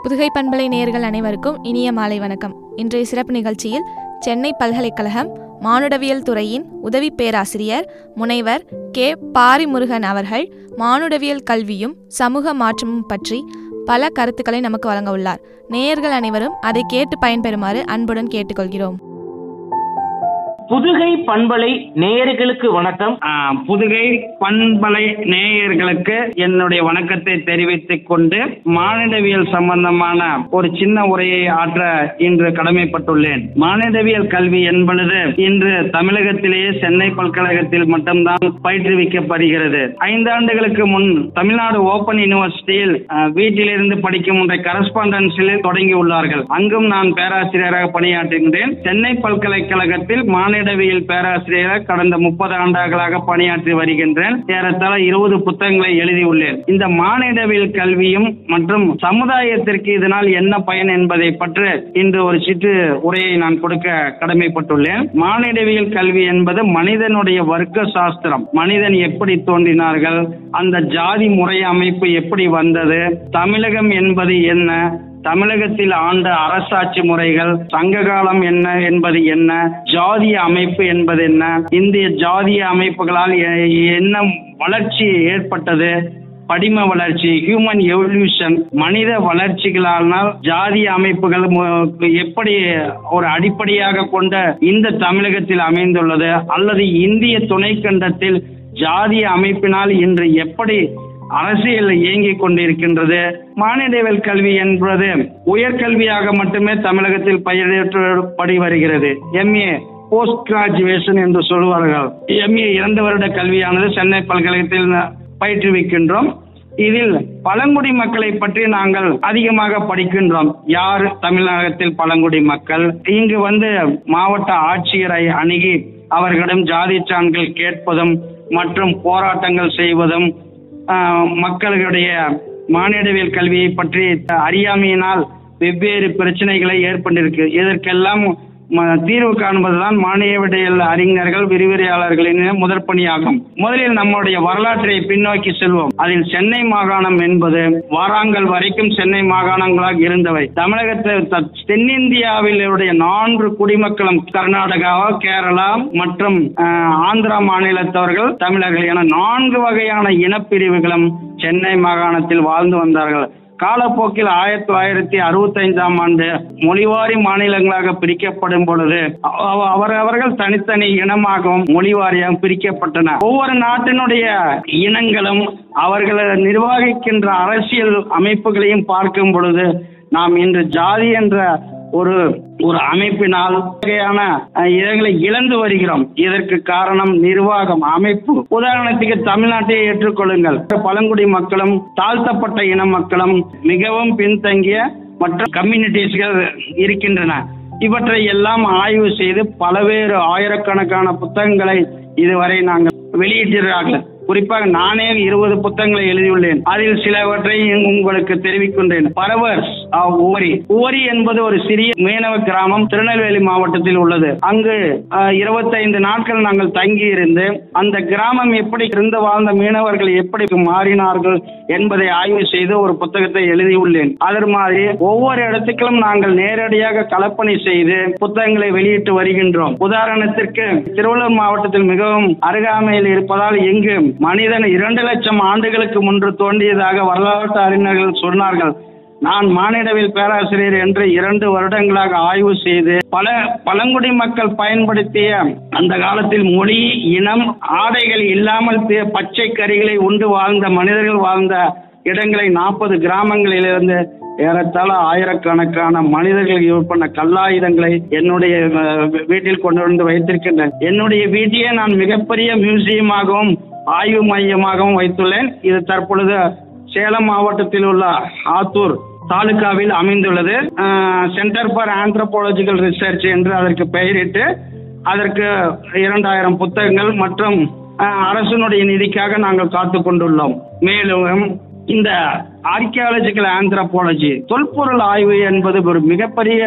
புதுகை பண்பலை நேயர்கள் அனைவருக்கும் இனிய மாலை வணக்கம். இன்றைய சிறப்பு நிகழ்ச்சியில் சென்னை பல்கலைக்கழகம் மானுடவியல் துறையின் உதவி பேராசிரியர் முனைவர் கே. பாரிமுருகன் அவர்கள் மானுடவியல் கல்வியும் சமூக மாற்றமும் பற்றி பல கருத்துக்களை நமக்கு வழங்க உள்ளார். நேயர்கள் அனைவரும் அதை கேட்டு பயன்பெறுமாறு அன்புடன் கேட்டுக்கொள்கிறோம். புதுகை பண்பலை நேயர்களுக்கு வணக்கம். புதுகை பண்பலை நேயர்களுக்கு என்னுடைய வணக்கத்தை தெரிவித்துக் கொண்டு மானிடவியல் சம்பந்தமான ஒரு சின்ன உரையை ஆற்ற இன்று கடமைப்பட்டுள்ளேன். மானிடவியல் கல்வி என்பது இன்று தமிழகத்திலேயே சென்னை பல்கலைக்கழகத்தில் மட்டும்தான் பயிற்றுவிக்கப்படுகிறது. 5 ஆண்டுகளுக்கு முன் தமிழ்நாடு ஓபன் யூனிவர்சிட்டியில் வீட்டிலிருந்து படிக்கும் ஒன்றை கரஸ்பாண்டன்ஸில் தொடங்கியுள்ளார்கள். அங்கும் நான் பேராசிரியராக பணியாற்றுகின்றேன். சென்னை பல்கலைக்கழகத்தில் மானிடவியல் பேராசிரியராக கடந்த 30 ஆண்டுகளாக பணியாற்றி வருகின்றேன். ஏறத்தாழ 20 புத்தகங்களை எழுதியுள்ளேன். இந்த மானிடவியல் கல்வியும் மற்றும் சமுதாயத்திற்கு இதனால் என்ன பயன் என்பதை பற்றி இன்று ஒரு சிறு உரையை நான் கொடுக்க கடமைப்பட்டுள்ளேன். மானிடவியல் கல்வி என்பது மனிதனுடைய வர்க்க சாஸ்திரம். மனிதன் எப்படி தோன்றினார்கள், அந்த ஜாதி முறை அமைப்பு எப்படி வந்தது, தமிழகம் என்பது என்ன, தமிழகத்தில் ஆண்ட அரசாட்சி முறைகள், சங்க காலம் என்ன என்பது என்ன, ஜாதிய அமைப்பு என்பது என்ன, இந்திய ஜாதிய அமைப்புகளால் என்ன வளர்ச்சி ஏற்பட்டது, படிம வளர்ச்சி, ஹியூமன் எவல்யூஷன், மனித வளர்ச்சிகளால் ஜாதிய அமைப்புகள் எப்படி ஒரு அடிப்படையாக கொண்ட இந்த தமிழகத்தில் அமைந்துள்ளது, அல்லது இந்திய துணைக்கண்டத்தில் ஜாதிய அமைப்பினால் இன்று எப்படி அரசியல் இயங்கிக் கொண்டிருக்கின்றது. மானிடவியல் கல்வி என்பது உயர்கல்வியாக மட்டுமே தமிழகத்தில் பயிற்றப்படி வருகிறது. MA போஸ்ட் கிராஜுவேஷன் என்று சொல்வார்கள். MA 2 வருட கல்வியானது சென்னை பல்கலைக்கழகத்தில் பயிற்றுவிக்கின்றோம். இதில் பழங்குடி மக்களை பற்றி நாங்கள் அதிகமாக படிக்கின்றோம். யார் தமிழகத்தில் பழங்குடி மக்கள், இங்கு மாவட்ட ஆட்சியரை அணுகி அவர்களிடம் ஜாதி சான்றிதழ் கேட்பதும் மற்றும் போராட்டங்கள் செய்வதும், மக்களுடைய மானிடவியல் கல்வியை பற்றி அறியாமையினால் வெவ்வேறு பிரச்சனைகளை ஏற்பட்டிருக்கு. இதற்கெல்லாம் தீர்வு காண்பதுதான் மானிடவியல் அறிஞர்கள், விரிவுரையாளர்களின் முதற்பணியாகும். முதலில் நம்முடைய வரலாற்றை பின்னோக்கி செல்வோம். அதில் சென்னை மாகாணம் என்பது வாராங்கல் வரைக்கும் சென்னை மாகாணங்களாக இருந்தவை. தமிழகத்தில் தென்னிந்தியாவிலுடைய 4 குடிமக்களும் கர்நாடகா, கேரளா மற்றும் ஆந்திரா மாநிலத்தவர்கள் தமிழர்கள் என 4 வகையான இனப்பிரிவுகளும் சென்னை மாகாணத்தில் வாழ்ந்து வந்தார்கள். காலப்போக்கில் 1965ஆம் ஆண்டு மொழிவாரி மாநிலங்களாக பிரிக்கப்படும் பொழுது அவர்கள் தனித்தனி இனமாகவும் மொழிவாரியாக பிரிக்கப்பட்டன. ஒவ்வொரு நாட்டினுடைய இனங்களும் அவர்கள் நிர்வகிக்கின்ற அரசியல் அமைப்புகளையும் பார்க்கும் பொழுது நாம் இன்று ஜாதி என்ற ஒரு அமைப்பினால் வகையான இடங்களை இழந்து வருகிறோம். இதற்கு காரணம் நிர்வாகம், அமைப்பு. உதாரணத்துக்கு தமிழ்நாட்டை ஏற்றுக்கொள்ளுங்கள். பழங்குடி மக்களும் தாழ்த்தப்பட்ட இன மக்களும் மிகவும் பின்தங்கிய மற்ற கம்யூனிட்டிஸ்கள் இருக்கின்றன. இவற்றை எல்லாம் ஆய்வு செய்து பல்வேறு ஆயிரக்கணக்கான புத்தகங்களை இதுவரை நாங்கள் வெளியிட்டிருக்கிறார்கள். குறிப்பாக நானே 20 புத்தகங்களை எழுதியுள்ளேன். அதில் சிலவற்றை உங்களுக்கு தெரிவிக்கின்றேன். பரவர்ஸ் உவரி என்பது ஒரு சிறிய மீனவ கிராமம் திருநெல்வேலி மாவட்டத்தில் உள்ளது. அங்கு 25 நாட்கள் நாங்கள் தங்கி இருந்து அந்த கிராமம் எப்படி இருந்து வாழ்ந்த மீனவர்கள் எப்படி மாறினார்கள் என்பதை ஆய்வு செய்து ஒரு புத்தகத்தை எழுதியுள்ளேன். அதே மாதிரி ஒவ்வொரு இடத்துக்கும் நாங்கள் நேரடியாக களப்பணி செய்து புத்தகங்களை வெளியிட்டு வருகின்றோம். உதாரணத்திற்கு திருவள்ளூர் மாவட்டத்தில் மிகவும் அருகாமையில் இருப்பதால் இங்கு மனிதன் 2 லட்சம் ஆண்டுகளுக்கு முன்பு தோன்றியதாக வரலாற்று அறிஞர்கள் சொன்னார்கள். நான் மானிடவியல் பேராசிரியர் என்று 2 வருடங்களாக ஆய்வு செய்து பல பழங்குடி மக்கள் பயன்படுத்திய அந்த காலத்தில் மொழி, இனம், ஆடைகள் இல்லாமல் பச்சை கறிகளை உண்டு வாழ்ந்த மனிதர்கள் வாழ்ந்த இடங்களை 40 கிராமங்களிலிருந்து ஏறத்தாழ ஆயிரக்கணக்கான மனிதர்கள் பண்ண கல்லாயுதங்களை என்னுடைய வீட்டில் கொண்டு வந்து வைத்திருக்கின்றேன். என்னுடைய வீட்டையே நான் மிகப்பெரிய மியூசியமாகவும் ஆய்வு மையமாகவும் வைத்துள்ளேன். இது தற்பொழுது சேலம் மாவட்டத்தில் உள்ள ஆத்தூர் தாலுகாவில் அமைந்துள்ளது. சென்டர் ஃபார் ஆந்த்ரோபாலஜிக்கல் ரிசர்ச் என்று அதற்கு பெயரிட்டு அதற்கு 2000 புத்தகங்கள் மற்றும் அரசினுடைய நிதிக்காக நாங்கள் காத்து கொண்டுள்ளோம். மேலும் இந்த ஆர்கியாலஜிக்கல் ஆந்த்ரோபாலஜி தொல்பொருள் ஆய்வு என்பது ஒரு மிகப்பெரிய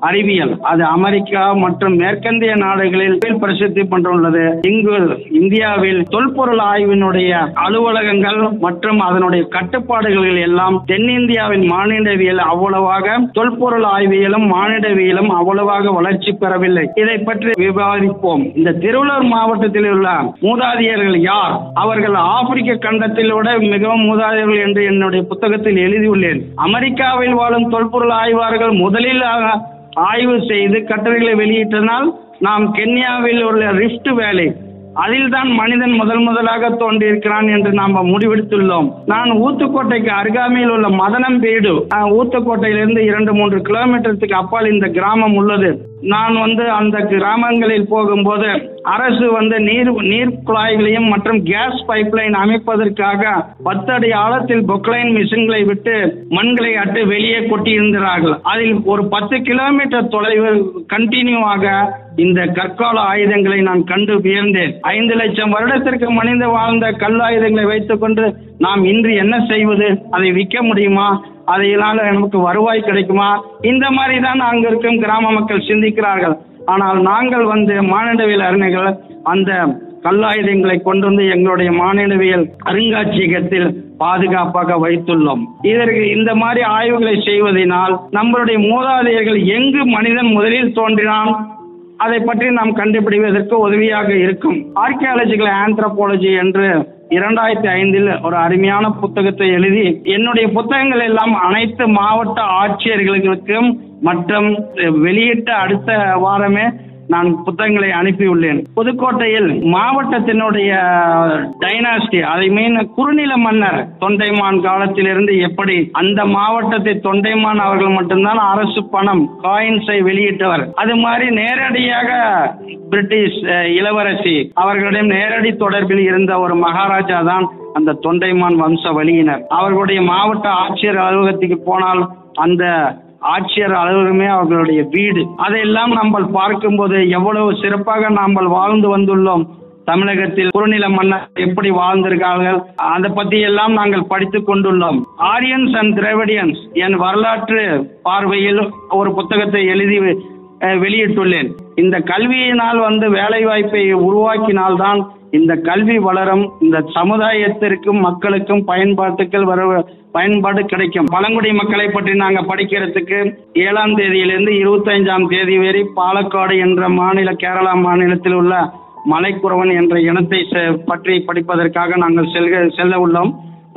அறிவியல். அது அமெரிக்கா மற்றும் மேற்கத்திய நாடுகளில் பிரசித்தி பெற்றுள்ளது. இங்கு இந்தியாவில் தொல்பொருள் ஆய்வினுடைய அலுவலகங்கள் மற்றும் அதனுடைய கட்டுப்பாடுகள் எல்லாம் தென்னிந்தியாவின் மானிடவியல் அவ்வளவாக தொல்பொருள் ஆய்வியலும் மானிடவியலும் அவ்வளவாக வளர்ச்சி பெறவில்லை. இதை பற்றி விவாதிப்போம். இந்த திருவள்ளூர் மாவட்டத்தில் உள்ள மூதாதையர்கள் யார்? அவர்கள் ஆப்பிரிக்க கண்டத்தில் விட மிகவும் மூதாதையர்கள் என்று என்னுடைய புத்தகத்தில் எழுதியுள்ளேன். அமெரிக்காவில் வாழும் தொல்பொருள் ஆய்வாளர்கள் முதலில் ஆய்வு செய்து கட்டுரைகளை வெளியிட்டனால் நாம் கென்யாவில் உள்ள ரிஃப்ட் வேலி அதில்தான் மனிதன் முதலாக தோன்றியிருக்கிறான் என்று நாம் முடிவெடுத்துள்ளோம். நான் ஊத்துக்கோட்டைக்கு அருகாமையில் உள்ள மதனம்பேடு, ஊத்துக்கோட்டையிலிருந்து 2-3 கிலோமீட்டருக்கு அப்பால் இந்த கிராமம் உள்ளது. நான் அந்த கிராமங்களில் போகும்போது அரசு நீர் குழாய்களையும் மற்றும் கேஸ் பைப்லைன் அமைப்பதற்காக 10 அடி ஆழத்தில் பொக்லைன் மிஷின்களை விட்டு மண்களை அட்டு வெளியே கொட்டியிருந்தார்கள். அதில் ஒரு 10 கிலோமீட்டர் தொலைவில் கண்டினியூவாக இந்த கற்கால ஆயுதங்களை நான் கண்டு வியந்தேன். 5 லட்சம் வருடத்திற்கு மனித வாழ்ந்த கல் ஆயுதங்களை வைத்துக் கொண்டு நாம் இன்று என்ன செய்வது? அதை விற்க முடியுமா? அதனால நமக்கு வருவாய் கிடைக்குமா? இந்த மாதிரி தான் அங்க இருக்கும் கிராம மக்கள் சிந்திக்கிறார்கள். ஆனால் நாங்கள் மானிடவியல் அறிஞர்கள் அந்த கல்லாயுதங்களை கொண்டு எங்களுடைய மானிடவியல் அருங்காட்சியகத்தில் பாதுகாப்பாக வைத்துள்ளோம். இதற்கு இந்த மாதிரி ஆய்வுகளை செய்வதனால் நம்மளுடைய மூதாதையர்கள் எங்கு மனிதன் முதலில் தோன்றினான் அதை பற்றி நாம் கண்டுபிடிப்பதற்கு உதவியாக இருக்கும். ஆர்கியாலஜிக்கல் ஆந்த்ரோபாலஜி என்று 2005 ஒரு அருமையான புத்தகத்தை எழுதி என்னுடைய புத்தகங்கள் எல்லாம் அனைத்து மாவட்ட ஆட்சியர்களுக்கும் மற்றும் வெளியிட்ட அடுத்த வாரமே நான் புத்தகங்களை அனுப்பியுள்ளேன். புதுக்கோட்டையில் மாவட்டத்தினுடைய டைனாஸ்டி, அதை மீன் குறுநில மன்னர் தொண்டைமான் காலத்திலிருந்து எப்படி அந்த மாவட்டத்தை தொண்டைமான் அவர்கள் மட்டும்தான் அரசு பணம் காயின்ஸை வெளியிட்டவர். அது மாதிரி நேரடியாக பிரிட்டிஷ் இளவரசி அவர்களிடம் நேரடி தொடர்பில் இருந்த ஒரு மகாராஜா தான் அந்த தொண்டைமான் வம்ச வழியினர். அவர்களுடைய மாவட்ட ஆட்சியர் அலுவலகத்துக்கு போனால் அந்த ஆட்சியர் அலுவலகமே அவர்களுடைய வீடு. அதையெல்லாம் நாம் பார்க்கும்போது எவ்வளவு சிறப்பாக நாம் வாழ்ந்து வந்துள்ளோம். தமிழகத்தில் குறுநில மன்னர் எப்படி வாழ்ந்திருக்கார்கள் அதை பத்தி எல்லாம் நாங்கள் படித்துக் கொண்டுள்ளோம். ஆரியன்ஸ் அண்ட் திராவிடியன்ஸ் என் வரலாற்று பார்வையில் ஒரு புத்தகத்தை எழுதி வெளியிட்டுள்ளேன். இந்த கல்வியினால் வேலை வாய்ப்பை உருவாக்கினால்தான் இந்த கல்வி வளரும். இந்த சமுதாயத்திற்கும் மக்களுக்கும் பயன்பாடு கிடைக்கும். பழங்குடி மக்களை பற்றி நாங்கள் படிக்கிறதுக்கு 7ஆம் தேதியிலிருந்து 25ஆம் தேதி வரை பாலக்காடு என்ற கேரளா மாநிலத்தில் உள்ள மலைக்குறவன் என்ற இனத்தை பற்றி படிப்பதற்காக நாங்கள் செல்ல உள்ளோம்.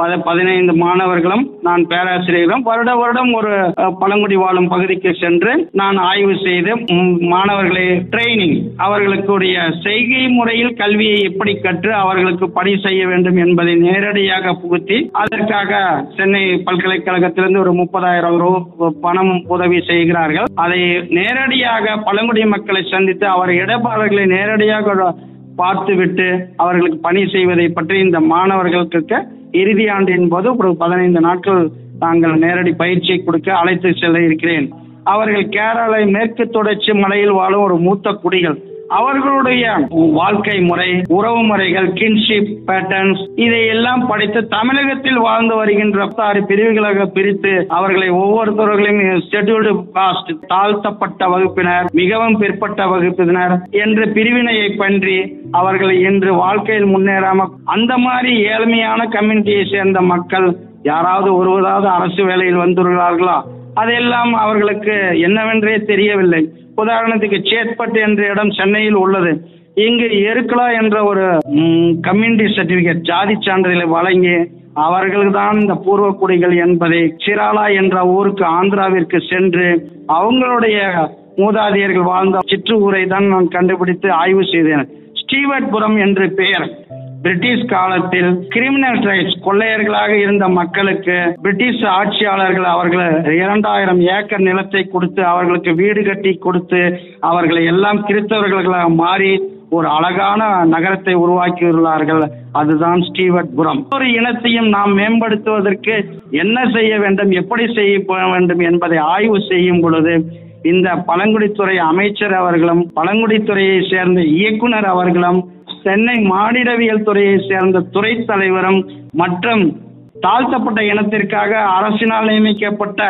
15 மாணவர்களும் நான் பேராசிரியர்களும் வருடம் ஒரு பழங்குடி வாழும் பகுதிக்கு சென்று நான் ஆய்வு செய்து மாணவர்களை ட்ரைனிங், அவர்களுக்குரிய செய்கை முறையில் கல்வியை எப்படி கற்று அவர்களுக்கு பணி செய்ய வேண்டும் என்பதை நேரடியாக புகுத்தி அதற்காக சென்னை பல்கலைக்கழகத்திலிருந்து ஒரு 30,000 ரூபாய் பணம் உதவி செய்கிறார்கள். அதை நேரடியாக பழங்குடி மக்களை சந்தித்து அவர் இடபாடுகளை நேரடியாக பார்த்துவிட்டு அவர்களுக்கு பணி செய்வதை பற்றி இந்த மாணவர்களுக்கு இறுதி ஆண்டின் போது ஒரு 15 நாட்கள் நாங்கள் நேரடி பயிற்சியை கொடுக்க அழைத்து செல்ல இருக்கிறேன். அவர்கள் கேரளை மேற்கு தொடர்ச்சி மலையில் வாழும் ஒரு மூத்த குடிகள். அவர்களுடைய வாழ்க்கை முறை, உறவு முறைகள், கின்ஷிப் பேட்டர்ன்ஸ் இதையெல்லாம் படித்து தமிழகத்தில் வாழ்ந்து வருகின்ற 6 பிரிவுகளாக பிரித்து அவர்களை ஒவ்வொருத்தவர்களையும் ஷெட்யூல்டு காஸ்ட், தாழ்த்தப்பட்ட வகுப்பினர், மிகவும் பிற்பட்ட வகுப்பினர் என்று பிரிவினையை பற்றி அவர்கள் இன்று வாழ்க்கையில் முன்னேறாம அந்த மாதிரி ஏழ்மையான கம்யூனிட்டியை சேர்ந்த மக்கள் யாராவது ஒருவராவது அரசு வேலையில் வந்துள்ளார்களா? அதெல்லாம் அவர்களுக்கு என்னவென்றே தெரியவில்லை. உதாரணத்துக்கு சேத்பட் என்ற இடம் சென்னையில் உள்ளது. இங்கு எருக்கலா என்ற ஒரு கம்யூனிட்டி சர்டிபிகேட் ஜாதி சான்றிதழை வழங்கி அவர்கள்தான் இந்த பூர்வ குடிகள் என்பதை சிராலா என்ற ஊருக்கு ஆந்திராவிற்கு சென்று அவங்களுடைய மூதாதையர்கள் வாழ்ந்த சிற்றூரை தான் நான் கண்டுபிடித்து ஆய்வு செய்தேன். ஸ்டீவர்ட்புரம் என்று பெயர். பிரிட்டிஷ் காலத்தில் கிரிமினல் ரைட்ஸ் கொள்ளையர்களாக இருந்த மக்களுக்கு பிரிட்டிஷ் ஆட்சியாளர்கள் அவர்கள் 2000 ஏக்கர் நிலத்தை கொடுத்து அவர்களுக்கு வீடு கட்டி கொடுத்து அவர்களை எல்லாம் கிறிஸ்தவர்களாக மாறி ஒரு அழகான நகரத்தை உருவாக்கியுள்ளார்கள். அதுதான் ஸ்டீவர்ட்புரம். ஒரு இனத்தையும் நாம் மேம்படுத்துவதற்கு என்ன செய்ய வேண்டும், எப்படி செய்ய வேண்டும் என்பதை ஆய்வு செய்யும் பொழுது இந்த பழங்குடித்துறை அமைச்சர் அவர்களும் பழங்குடித்துறையை சேர்ந்த இயக்குனர் அவர்களும் சென்னை மானிடவியல் துறையை சேர்ந்த துறை தலைவரும் மற்றும் தாழ்த்தப்பட்ட இனத்திற்காக அரசினால் நியமிக்கப்பட்ட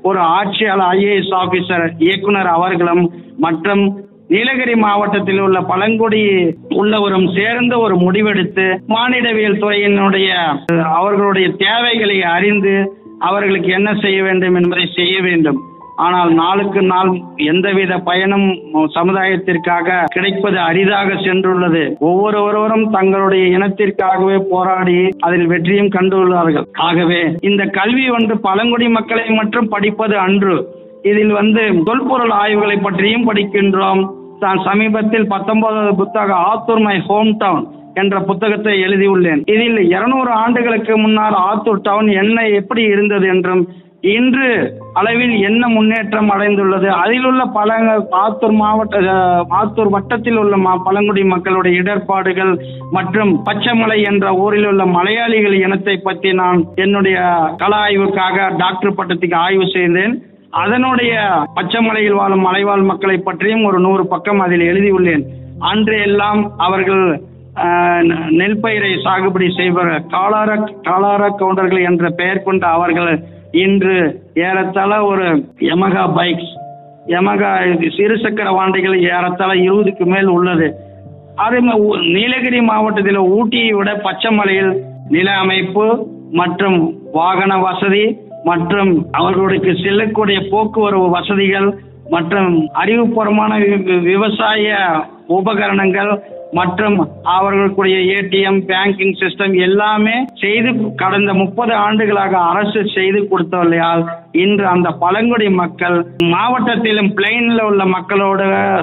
ஒரு ஆட்சியாளர் IAS ஆபீசர் இயக்குனர் அவர்களும் மற்றும் நீலகிரி மாவட்டத்தில் உள்ள பழங்குடி உள்ளவரும் சேர்ந்த ஒரு முடிவெடுத்து மானிடவியல் துறையினுடைய அவர்களுடைய தேவைகளை அறிந்து அவர்களுக்கு என்ன செய்ய வேண்டும் என்பதை செய்ய வேண்டும். ஆனால் நாளுக்கு நாள் எந்தவித பயனும் சமுதாயத்திற்காக கிடைப்பது அரிதாக சென்றுள்ளது. ஒவ்வொருவரும் தங்களுடைய இனத்திற்காகவே போராடி அதில் வெற்றியும் கண்டுள்ளார்கள். ஆகவே இந்த கல்வி பழங்குடி மக்களை மட்டும் படிப்பது அன்று. இதில் தொல்பொருள் ஆய்வுகளை பற்றியும் படிக்கின்றோம். நான் சமீபத்தில் 19வது புத்தக ஆத்தூர் மை ஹோம் டவுன் என்ற புத்தகத்தை எழுதியுள்ளேன். இதில் 200 ஆண்டுகளுக்கு முன்னால் ஆத்தூர் டவுன் எப்படி இருந்தது என்றும் இன்று அளவில் என்ன முன்னேற்றம் அடைந்துள்ளது, அதில் உள்ள ஆத்தூர் வட்டத்தில் உள்ள பழங்குடி மக்களுடைய இடர்பாடுகள் மற்றும் பச்சைமலை என்ற ஊரில் உள்ள மலையாளிகள் இனத்தை பற்றி நான் என்னுடைய கள ஆய்வுக்காக டாக்டர் பட்டத்துக்கு ஆய்வு செய்தேன். அதனுடைய பச்சைமலையில் வாழும் மலைவாழ் மக்களை பற்றியும் ஒரு 100 பக்கம் அதில் எழுதியுள்ளேன். அன்று எல்லாம் அவர்கள் நெல் பயிரை சாகுபடி செய்வார்கள். காலார கவுண்டர்கள் என்ற பெயர் கொண்ட அவர்கள் இன்று ஏறத்தாழ ஒரு யமகா சிறுசக்கர வாண்டிகள் ஏறத்தாழ 20க்கு மேல் உள்ளது. அது நீலகிரி மாவட்டத்தில் ஊட்டியை விட பச்சைமலையில் நில அமைப்பு மற்றும் வாகன வசதி மற்றும் அவர்களுக்கு செல்லக்கூடிய போக்குவரத்து வசதிகள் மற்றும் அறிவுபூர்வமான விவசாய உபகரணங்கள் மற்றும் அவர்களுடைய ATM பேங்கிங் சிஸ்டம் எல்லாமே செய்து கடந்த 30 ஆண்டுகளாக அரசு செய்து கொடுத்தவர்களால் இன்று அந்த பழங்குடி மக்கள் மாவட்டத்திலும் பிளைன்ல உள்ள மக்களோட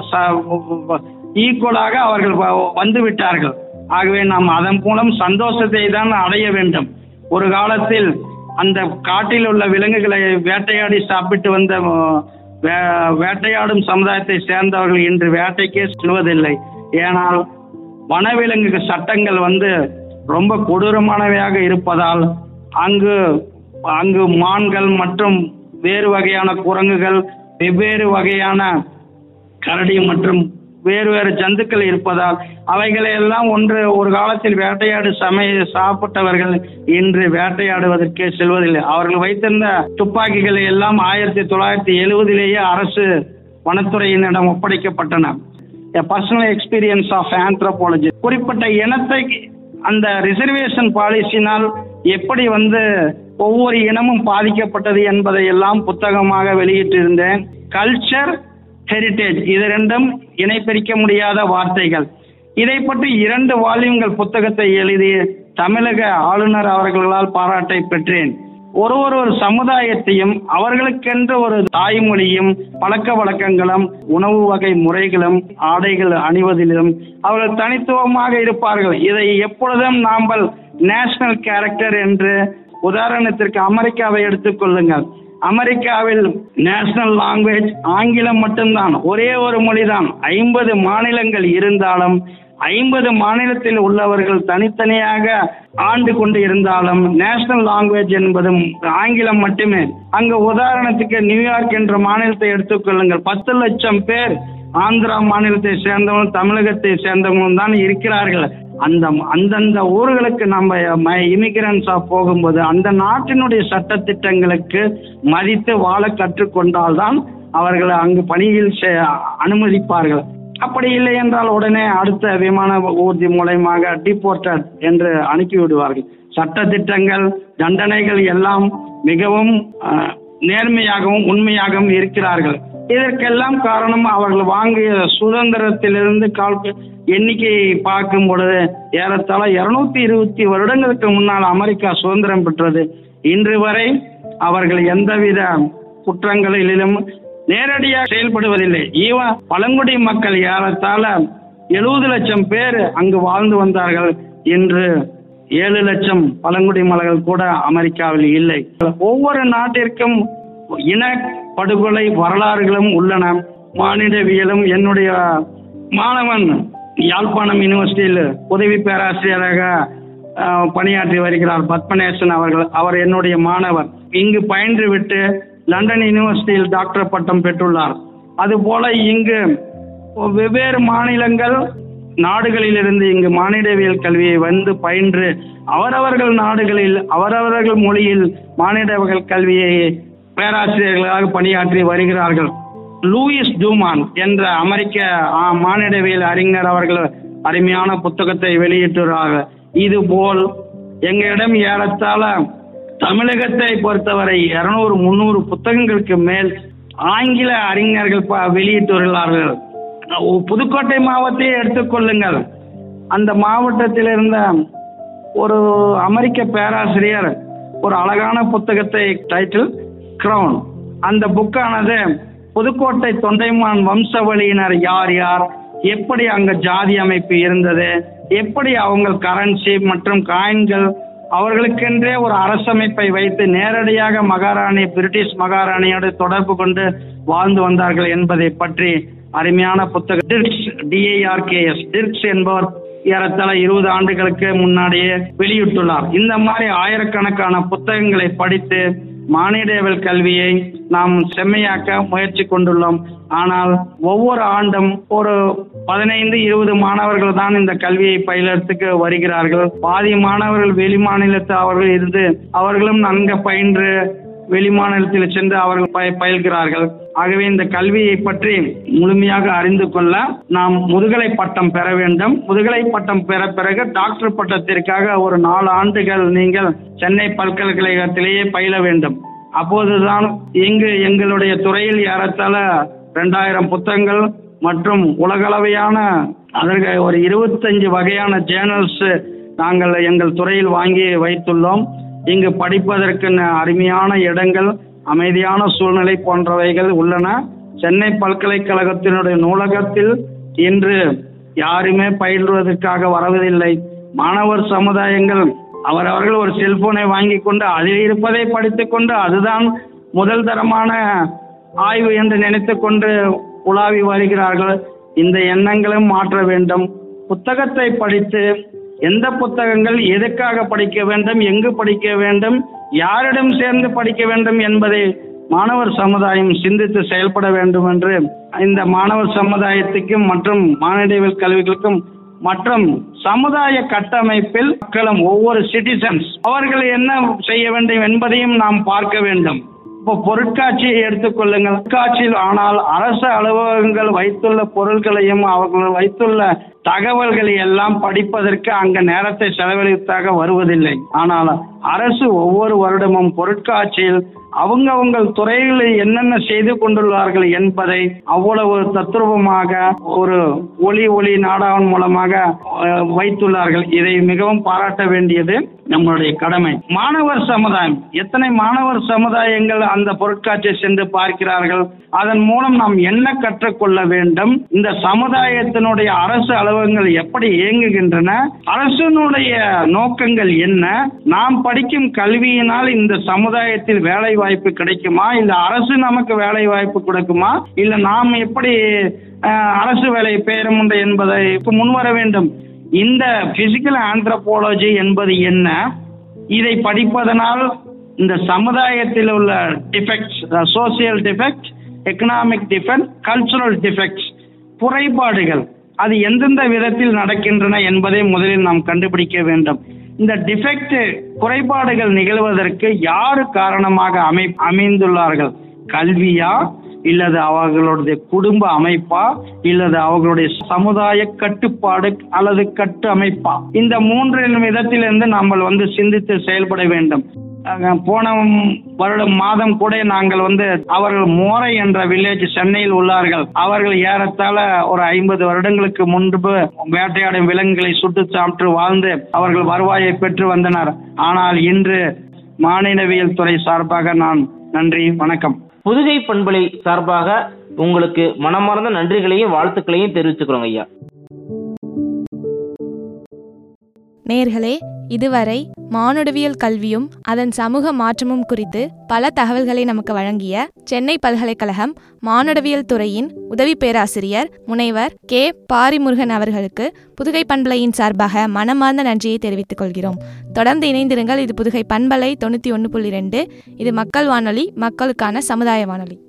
ஈக்குவலாக அவர்கள் வந்துவிட்டார்கள். ஆகவே நாம் அதன் மூலம் சந்தோஷத்தை தான் அடைய வேண்டும். ஒரு காலத்தில் அந்த காட்டில் உள்ள விலங்குகளை வேட்டையாடி சாப்பிட்டு வந்த வேட்டையாடும் சமுதாயத்தை சேர்ந்தவர்கள் இன்று வேட்டைக்கே செல்வதில்லை. ஏனால் வனவிலங்கு சட்டங்கள் ரொம்ப கொடூரமானவையாக இருப்பதால் அங்கு மான்கள் மற்றும் வேறு வகையான குரங்குகள், வெவ்வேறு வகையான கரடி மற்றும் வேறு ஜந்துக்கள் இருப்பதால் அவைகளை எல்லாம் ஒரு காலத்தில் வேட்டையாடு சாப்பிட்டவர்கள் இன்று வேட்டையாடுவதற்கே செல்வதில்லை. அவர்கள் வைத்திருந்த துப்பாக்கிகளை எல்லாம் 1970 அரசு வனத்துறையினரிடம் ஒப்படைக்கப்பட்டன. Personal experience of anthropology. குறிப்பிட்ட இனத்தை அந்த ரிசர்வேஷன் பாலிசினால் எப்படி ஒவ்வொரு இனமும் பாதிக்கப்பட்டது என்பதை எல்லாம் புத்தகமாக வெளியிட்டிருந்தேன். கல்ச்சர், ஹெரிட்டேஜ் இது ரெண்டும் இணைப்பிரிக்க முடியாத வார்த்தைகள். இதை பற்றி 2 வால்யூம்கள் புத்தகத்தை எழுதி தமிழக ஆளுநர் அவர்களால் பாராட்டை பெற்றேன். ஒரு சமுதாயத்தையும் அவர்களுக்கென்று ஒரு தாய்மொழியும் பழக்க வழக்கங்களும் உணவு வகை முறைகளும் ஆடைகள் அணிவதிலும் அவர்கள் தனித்துவமாக இருப்பார்கள். இதை எப்பொழுதும் நாம் நேஷனல் கேரக்டர் என்று உதாரணத்திற்கு அமெரிக்காவை எடுத்துக்கொள்ளுங்கள். அமெரிக்காவில் நேஷனல் லாங்குவேஜ் ஆங்கிலம் மட்டும்தான், ஒரே ஒரு மொழிதான். 50 மாநிலங்கள் இருந்தாலும் 50 மாநிலத்தில் உள்ளவர்கள் தனித்தனியாக ஆண்டு கொண்டு இருந்தாலும் நேஷனல் லாங்குவேஜ் என்பதும் ஆங்கிலம் மட்டுமே. அங்கு உதாரணத்துக்கு நியூயார்க் என்ற மாநிலத்தை எடுத்துக்கொள்ளுங்கள். 10 லட்சம் பேர் ஆந்திரா மாநிலத்தை சேர்ந்தவங்களும் தமிழகத்தை சேர்ந்தவங்களும் தான் இருக்கிறார்கள். அந்தந்த ஊர்களுக்கு நம்ம இமிகிரன்ஸா போகும்போது அந்த நாட்டினுடைய சட்டத்திட்டங்களுக்கு மதித்து வாழ கற்றுக்கொண்டால்தான் அவர்கள் அங்கு பணியில் அனுமதிப்பார்கள். அப்படி இல்லை என்றால் உடனே அடுத்த விமான ஊர்தி மூலமாக டிபோர்ட்டட் என்று அனுப்பிவிடுவார்கள். சட்டத்திட்டங்கள், தண்டனைகள் எல்லாம் மிகவும் நேர்மையாகவும் உண்மையாகவும் இருக்கிறார்கள். இதற்கெல்லாம் காரணம் அவர்கள் வாங்கிய சுதந்திரத்திலிருந்து எண்ணிக்கையை பார்க்கும் பொழுது ஏறத்தாழ 220 வருடங்களுக்கு முன்னால் அமெரிக்கா சுதந்திரம் பெற்றது. இன்று வரை அவர்கள் எந்தவித குற்றங்களிலும் நேரடியாக செயல்படுவதில்லை. பழங்குடி மக்கள் ஏறத்தாழ 70 லட்சம் பேர் அங்கு வாழ்ந்து வந்தார்கள். இன்று 7 லட்சம் பழங்குடி மக்கள் கூட அமெரிக்காவில் இல்லை. ஒவ்வொரு நாட்டிற்கும் இன படுகொலை வரலாறுகளும் உள்ளன. மானிடவியலும் என்னுடைய மாணவன் யாழ்ப்பாணம் யூனிவர்சிட்டியில் உதவி பேராசிரியராக பணியாற்றி வருகிறார் பத்மநேசன் அவர்கள். அவர் என்னுடைய மாணவர். இங்கு பயின்று விட்டு லண்டன் யூனிவர்சிட்டியில் டாக்டர் பட்டம் பெற்றுள்ளார். அதுபோல இங்கு வெவ்வேறு மாநிலங்கள் நாடுகளிலிருந்து இங்கு மானிடவியல் கல்வியை பயின்று அவரவர்கள் நாடுகளில் அவரவர்கள் மொழியில் மானிடவியல் கல்வியை பேராசிரியர்களாக பணியாற்றி வருகிறார்கள். லூயிஸ் டூமான் என்ற அமெரிக்க மானிடவியல் அறிஞர் அவர்கள் அருமையான புத்தகத்தை வெளியிட்டுள்ளார்கள். இதுபோல் எங்களிடம் ஏறத்தாழ தமிழகத்தை பொறுத்தவரை 200-300 புத்தகங்களுக்கு மேல் ஆங்கில அறிஞர்கள் வெளியிட்டுள்ளார்கள். புதுக்கோட்டை மாவட்டத்தை எடுத்துக்கொள்ளுங்கள். அந்த மாவட்டத்தில் இருந்த ஒரு அமெரிக்க பேராசிரியர் ஒரு அழகான புத்தகத்தை, டைட்டில் கிரவுன், அந்த புக்கானது புதுக்கோட்டை தொண்டைமான் வம்சவழியினர் யார் யார், எப்படி அங்க ஜாதி அமைப்பு இருந்தது, எப்படி அவங்க கரன்சி மற்றும் காயின்கள் அவர்களுக்கென்றே ஒரு அரசமைப்பை வைத்து நேரடியாக பிரிட்டிஷ் மகாராணியோடு தொடர்பு கொண்டு வாழ்ந்து வந்தார்கள் என்பதை பற்றி அருமையான புத்தகம் டிர்க்ஸ் என்பவர் ஏறத்தாழ 20 ஆண்டுகளுக்கு முன்னாடியே வெளியிட்டுள்ளார். இந்த மாதிரி ஆயிரக்கணக்கான புத்தகங்களை படித்து மானிடவியல் கல்வியை நாம் செம்மையாக்க முயற்சி கொண்டுள்ளோம். ஆனால் ஒவ்வொரு ஆண்டும் ஒரு 15-20 மாணவர்கள் தான் இந்த கல்வியை பயிலத்துக்கு வருகிறார்கள். பாதி மாணவர்கள் வெளி மாநிலத்தில் அவர்கள் இருந்து அவர்களும் நன்கு பயின்று வெளிமாநிலத்தில் சென்று அவர்கள் பயில்கிறார்கள். ஆகவே இந்த கல்வியை பற்றி முழுமையாக அறிந்து கொள்ள நாம் முதுகலை பட்டம் பெற வேண்டும். முதுகலை பட்டம் பெற பிறகு டாக்டர் பட்டத்திற்காக ஒரு 4 ஆண்டுகள் நீங்கள் சென்னை பல்கலைக்கழகத்திலேயே பயில வேண்டும். அப்போதுதான் எங்களுடைய துறையில் ஏறத்தாழ 2000 புத்தகங்கள் மற்றும் உலகளவையான அதற்கு ஒரு 25 வகையான ஜேர்னல்ஸ் நாங்கள் எங்கள் துறையில் வாங்கி வைத்துள்ளோம். இங்கு படிப்பதற்கு அருமையான இடங்கள், அமைதியான சூழ்நிலை போன்றவைகள் உள்ளன. சென்னை பல்கலைக்கழகத்தினுடைய நூலகத்தில் இன்று யாருமே பயில்வதற்காக வரவதில்லை. மாணவர் சமுதாயங்கள் அவரவர்கள் ஒரு செல்போனை வாங்கி கொண்டு அதில் இருப்பதை படித்து கொண்டு அதுதான் முதல் தரமான ஆய்வு என்று நினைத்து கொண்டு உலாவி வருகிறார்கள். இந்த எண்ணங்களும் மாற்ற வேண்டும். புத்தகத்தை படித்து எந்த புத்தகங்கள் எதுக்காக படிக்க வேண்டும், எங்கு படிக்க வேண்டும், யாரிடம் சேர்ந்து படிக்க வேண்டும் என்பதை மாணவர் சமுதாயம் சிந்தித்து செயல்பட வேண்டும் என்று இந்த மாணவர் சமுதாயத்துக்கும் மற்றும் மானிடவியல் கல்விகளுக்கும் மற்றும் சமுதாய கட்டமைப்பில் மக்களும் ஒவ்வொரு சிட்டிசன்ஸ் அவர்கள் என்ன செய்ய வேண்டும் என்பதையும் நாம் பார்க்க வேண்டும். இப்போ பொருட்காட்சியை எடுத்துக்கொள்ளுங்கள். பொருட்காட்சியில் ஆனால் அரசு அலுவலகங்கள் வைத்துள்ள பொருட்களையும் அவர்கள் வைத்துள்ள தகவல்களை எல்லாம் படிப்பதற்கு அங்க நேரத்தை செலவழித்தாக வருவதில்லை. ஆனால் அரசு ஒவ்வொரு வருடமும் பொருட்காட்சியில் அவங்க துறைகளில் என்னென்ன செய்து கொண்டுள்ளார்கள் என்பதை அவ்வளவு தத்ரூபமாக ஒரு ஒளி நாடகம் மூலமாக வைத்துள்ளார்கள். இதை மிகவும் பாராட்ட வேண்டியது நம்மளுடைய கடமை. மாணவர் சமுதாயம், எத்தனை மாணவர் சமுதாயங்கள் அந்த பொருட்காட்சியை சென்று பார்க்கிறார்கள். அதன் மூலம் நாம் என்ன கற்றுக்கொள்ள வேண்டும், இந்த சமுதாயத்தினுடைய அரசு அலுவலகங்கள் எப்படி இயங்குகின்றன, அரசினுடைய நோக்கங்கள் என்ன, நாம் படிக்கும் கல்வியினால் இந்த சமுதாயத்தில் வேலை வாய்ப்பு கிடைக்குமா, இல்ல அரசு நமக்கு வேலை வாய்ப்பு கொடுக்குமா, இல்ல நாம் எப்படி அரசு வேலை பெறும் என்பதை முன்வர வேண்டும். இந்த பிசிக்கல் ஆந்த்ரோபாலஜி என்பது என்ன, இதை படிப்பதனால் இந்த சமுதாயத்தில் உள்ள defects, social defect, economic defect, cultural defects, குறைபாடுகள் அது எந்தெந்த விதத்தில் நடக்கின்றன என்பதை முதலில் நாம் கண்டுபிடிக்க வேண்டும். இந்த டிஃபெக்ட் குறைபாடுகள் நிகழ்வதற்கு யாரு காரணமாக அமைந்துள்ளார்கள், கல்வியா இல்லது அவர்களுடைய குடும்ப அமைப்பா இல்லது அவர்களுடைய சமுதாய கட்டுப்பாடு அல்லது கட்டு அமைப்பா, இந்த 3 விதத்திலிருந்து நாம் சிந்தித்து செயல்பட வேண்டும். போன மாதம் கூட நாங்கள் அவர்கள் மோரை என்ற வில்லேஜ் சென்னையில் உள்ளார்கள். அவர்கள் ஏறத்தாழ ஒரு 50 வருடங்களுக்கு முன்பு வேட்டையாடும் விலங்குகளை சுட்டு சாப்பிட்டு வாழ்ந்து அவர்கள் வருவாயை பெற்று வந்தனர். ஆனால் இன்று மானிடவியல் துறை சார்பாக நான் நன்றி, வணக்கம். புதுகை பண்பலை சார்பாக உங்களுக்கு மனமார்ந்த நன்றிகளையும் வாழ்த்துக்களையும் தெரிவிச்சுக்கிறோங்க ஐயா. நேயர்களே, இதுவரை மானுடவியல் கல்வியும் அதன் சமூக மாற்றமும் குறித்து பல தகவல்களை நமக்கு வழங்கிய சென்னை பல்கலைக்கழகம் மானுடவியல் துறையின் உதவி பேராசிரியர் முனைவர் கே. பாரிமுருகன் அவர்களுக்கு புதுகை பண்பலையின் சார்பாக மனமார்ந்த நன்றியை தெரிவித்துக் கொள்கிறோம். தொடர்ந்து இணைந்திருங்கள். இது புதுகை பண்பலை 91.2. இது மக்கள் வானொலி, மக்களுக்கான சமுதாய வானொலி.